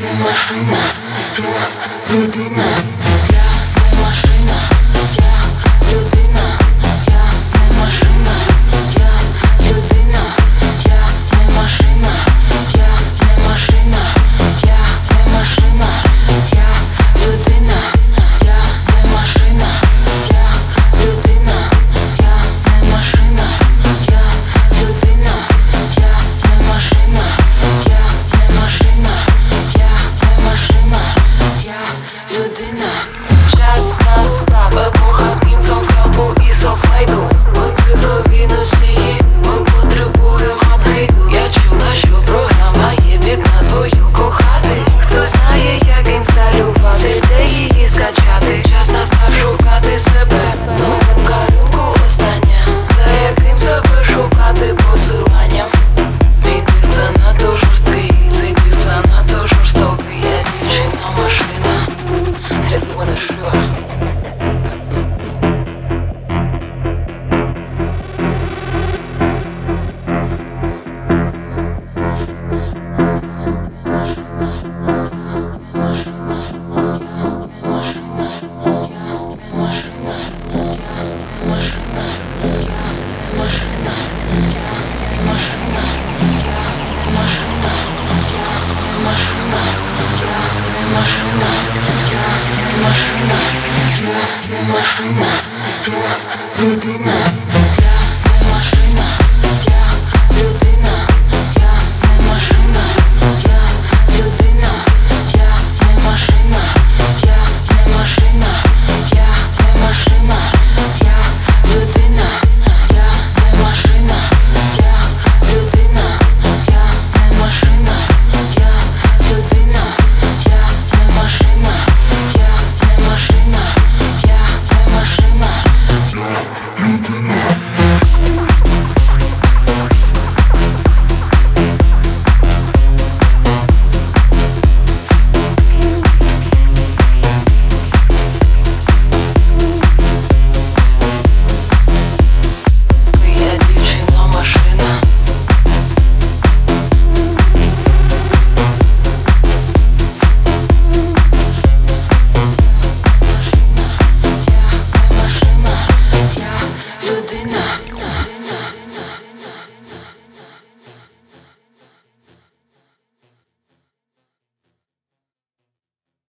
не машина, я людина. Я не машина, я людина. Я не машина, я людина. Я не машина, я не машина. Я не машина, я людина. Я не машина, я людина. Я не машина, я людина. Я не машина, я не машина. Я не машина, я людина. Час настав, епоха змін, селф-хелпу і селф-мейду. Ми цифрові носії, ми потребуємо апгрейду. Я чула, що програма є під назвою кохати. Хто знає, як інсталювати, де її скачати. Час настав шукати себе, новинка ринку остання. За яким себе шукати посиланням. Мій диск занадто жорсткий, цей диск занадто жорстокий. Я дівчина машина, ряди мене шива. Машина, я людина.